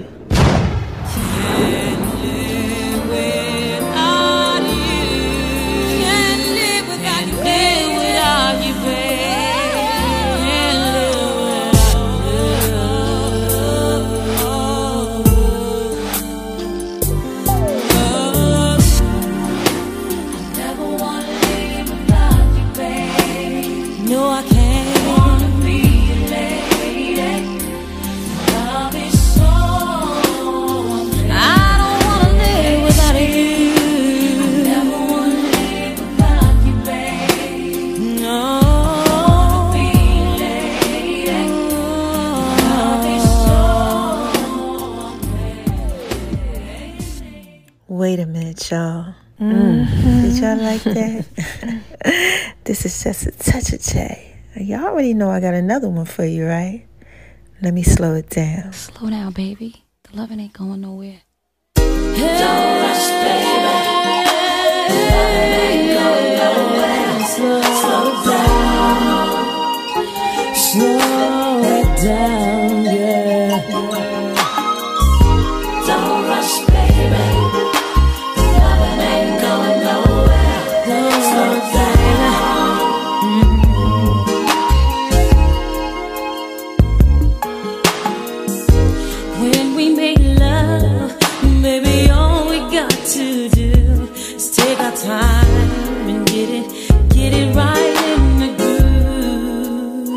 Can't live without you. Can't live without you. Live without you, baby. No, I can't. Wanna be a lady. Love is so. I don't wanna live without you. I never wanna live without you, babe. No. Wanna be a lady. Love is so. Wait a minute, y'all. Mm-hmm. Did y'all like that? This is just a touch of J. Y'all already know I got another one for you, right? Let me slow it down. Slow down, baby. The loving ain't going nowhere. Hey, don't rush, baby. The loving ain't going nowhere. Slow, slow it down. Slow it down, yeah. Don't rush, baby. The loving ain't going nowhere. Slow it down. To do is take our time and get it, get it right in the groove.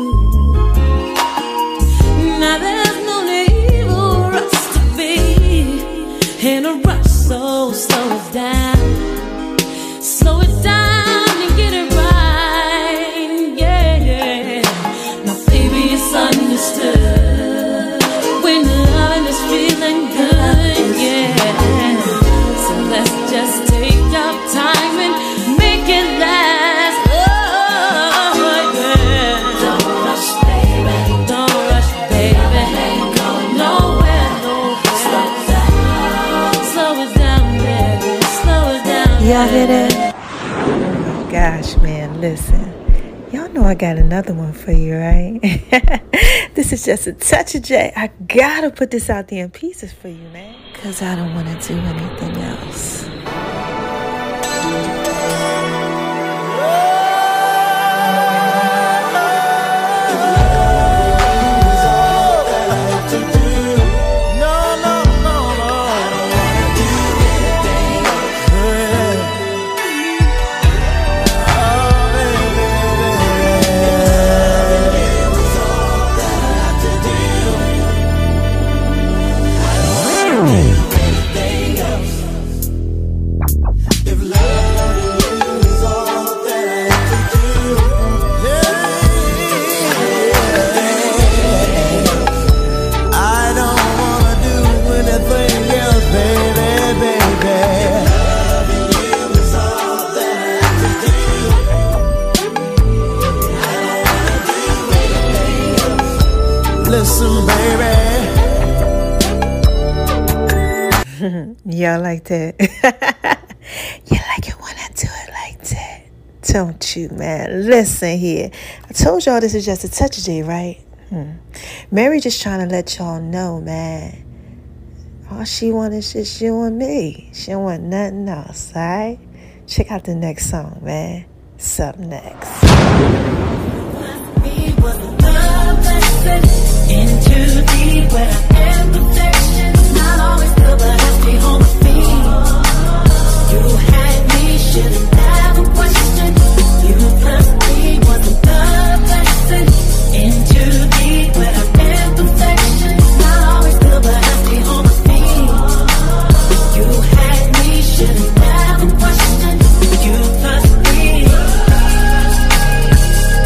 Now there's no need for us to be in a rush, so slow it down, slow it down and get it right, yeah. Now baby, it's understood when loving is feeling good, yeah. Let's just take our time and make it last. Oh, yeah. Don't rush, baby. Don't rush, baby. Ain't going nowhere, nowhere. Slow it down. Slow it down, baby. Slow it down. Y'all hear that? Oh my gosh, man. Listen. Y'all know I got another one for you, right? This is just a touch of J. I gotta put this out there in pieces for you, man. Cause I don't wanna do anything else. Listen, baby. Y'all like that? You like it when I do it like that, don't you, man? Listen here. I told y'all this is just a touch of J, right? Hmm. Mary just trying to let y'all know, man. All she want is just you and me. She don't want nothing else, all right? Check out the next song, man. What's up next? Into deep where I am perfection. Not always good, but I stay home with me. You had me, shouldn't have a question. You plus me wasn't the blessing. Into deep where I am perfection. Not always good, but I stay home with me. You had me, shouldn't have a question. You plus me.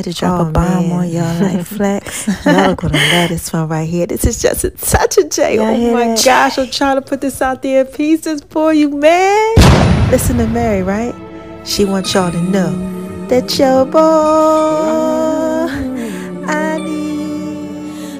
to drop Oh, a bomb man. on y'all like Flex. Y'all are gonna love this one right here. This is just a touch of J. Y'all Oh hear my that? gosh, I'm trying to put this out there in pieces for you, man. Listen to Mary, right? She wants y'all to know that your boy I need.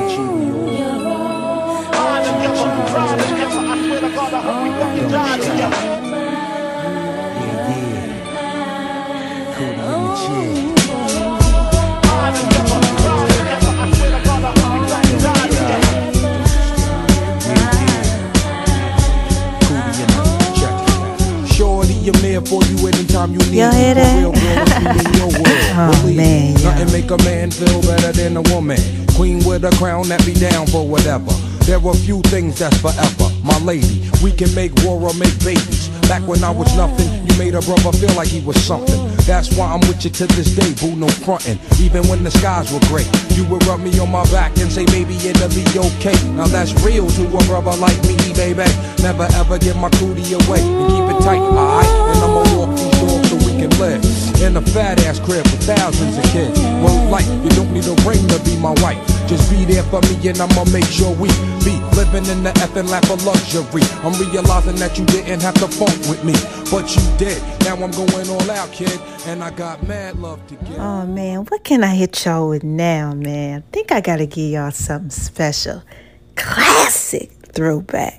I'm there for you anytime you need Y'all me. hear For that? real, girl, let's be in your world. Oh, Believe man, me, yeah. nothing make a man feel better than a woman. Queen with a crown that be down for whatever. There are few things that's forever. My lady, we can make war or make babies. Back when I was nothing, you made a brother feel like he was something. That's why I'm with you to this day, boo, no frontin'. Even when the skies were gray, you would rub me on my back and say, baby, it'll be okay. Now that's real to a brother like me, baby. Never ever give my cootie away and keep it tight, alright? And I'ma walk these dogs so we can live in a fat ass crib with thousands of kids. Well, like, you don't need a ring to be my wife. Just be there for me and I'ma make sure we be living in the effing lap of luxury. I'm realizing that you didn't have to funk with me, but you did. Now I'm going all out, kid, and I got mad love to give. Oh man, what can I hit y'all with now, man? I think I gotta give y'all something special. Classic throwback.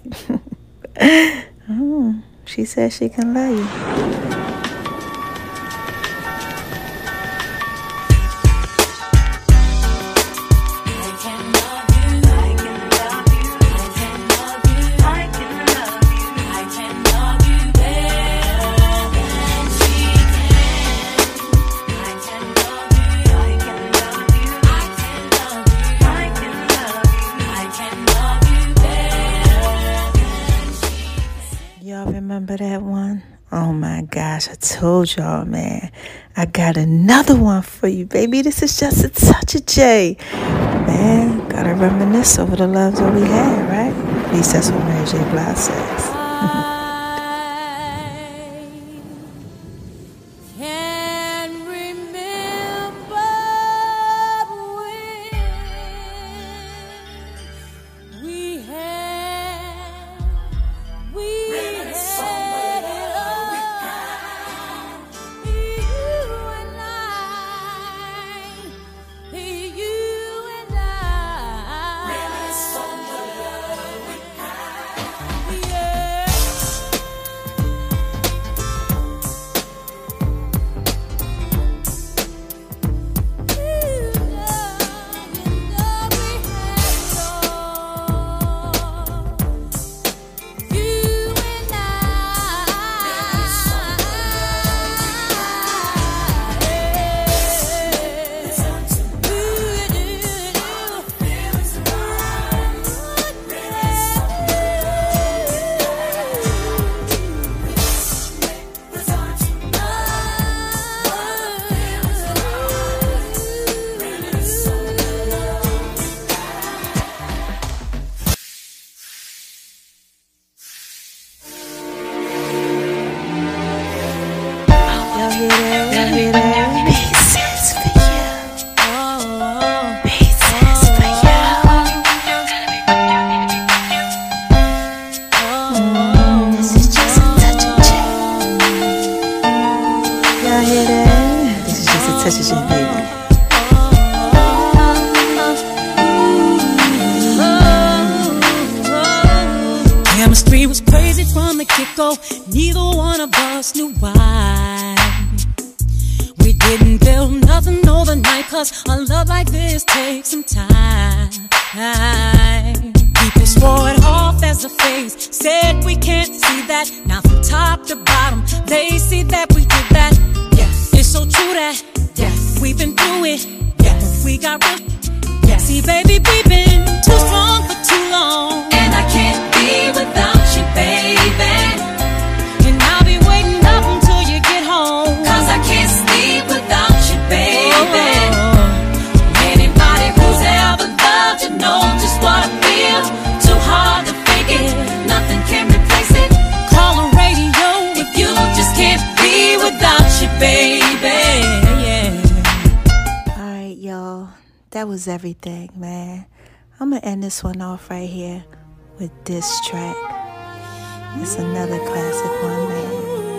Oh, she said she can love you. Y'all remember that one? Oh my gosh, I told y'all, man. I got another one for you, baby. This is just a touch of J. Man, gotta reminisce over the loves that we had, right? At least that's what Mary J. Blige says. Chemistry was crazy from the get-go. Neither one of us knew why. We didn't build nothing overnight, cause a love like this takes some time. People swore it off as a phase, said we can't see that. Now from top to bottom, they see that we did that. Yes, it's so true that yes, we've been through it. Yes, we got real. Yes, see baby, we've been too strong for too long, and I can't be without you, baby. And I'll be waiting up until you get home, cause I can't sleep without you, baby. Oh. Anybody who's ever loved you knows just what I feel. Too hard to fake it, nothing can replace it. Call a radio if you just can't be without you, baby. Yeah. that was everything, man. I'm gonna end this one off right here with this track. It's another classic one, man.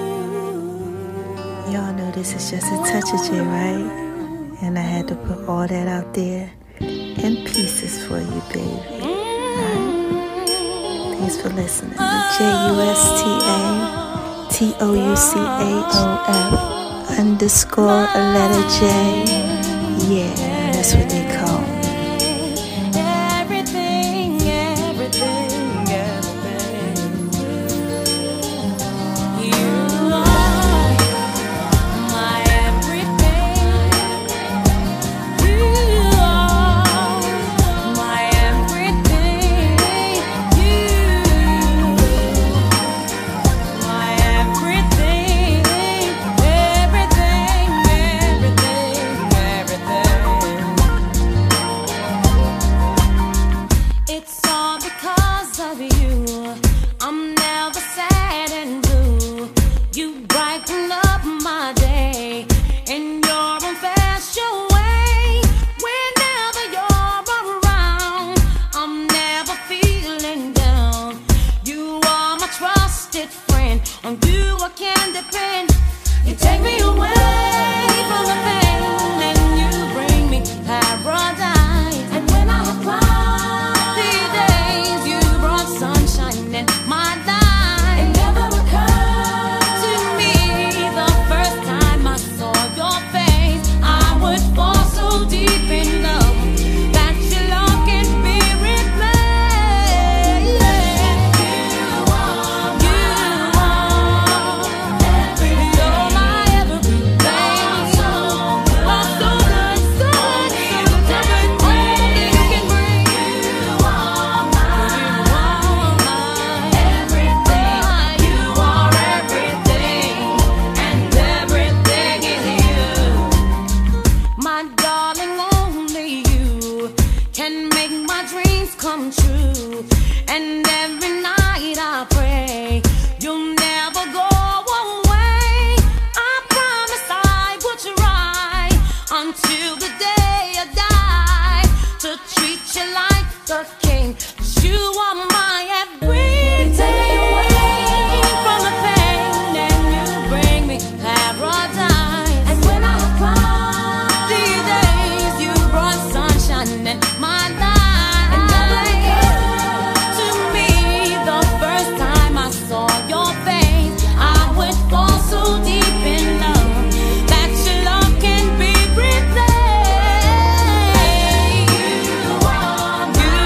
Y'all know this is just a touch of J, right? And I had to put all that out there in pieces for you, baby. Right? Thanks for listening. J U S T A T O U C H O F underscore a letter J. Yeah, that's what they call me. Everything, everything, everything. You are my everything. You are my everything. You, my everything. Everything, everything, everything. It's all because of you. I'm never sad and blue. You brighten up my day in your own special way. Whenever you're around, I'm never feeling down. You are my trusted friend. On you I can depend. You take me away from the pain and you bring me paradise. And when I cry, these days you brought sunshine in my life. It never occurred to me the first time I saw your face, I would fall so deep in love that your love can be replaced. You are, you are everything. You're my everything. So good, oh, so good, so good, so good. Only you can bring. You are my everything. You are everything, and everything is you. My darling, only you can make my dreams come true. And every night I pray you'll never go away. I promise I would try until the day I die to treat you like the king. 'Cause you are my everything. Take me away from the pain and you bring me paradise. And when I cry, these days you brought sunshine in my life. To me, the first time I saw your face, I would fall so deep in love that your love can be replaced. You are you,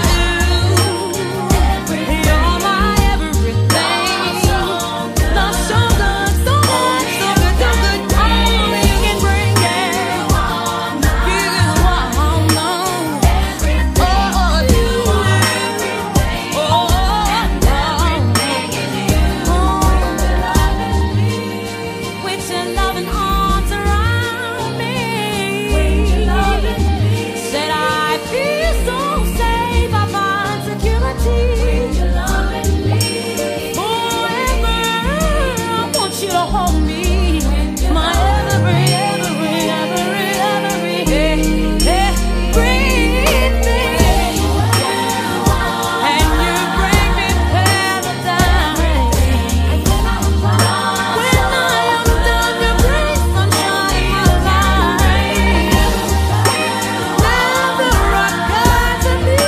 you're my everything. So good, so good, so good, so good, so good. Only you can bring it. You are my everything. Oh, you are everything. Oh, and everything is you. With your loving arms around me, with your loving me, said I feel so safe. I find security. With your loving me, forever I want you to hold me. My every, every, every, every, everything. And you bring me paradise. When I am done, you bring sunshine in my life. Never a God to me.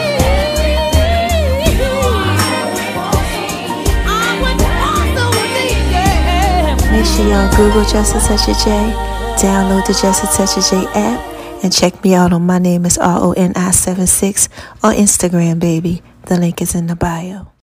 I would also need, yeah. Make sure y'all Google Just a Touch of J, download the Just a Touch of J app, and check me out on My Name is R O N I seven six on Instagram, baby. The link is in the bio.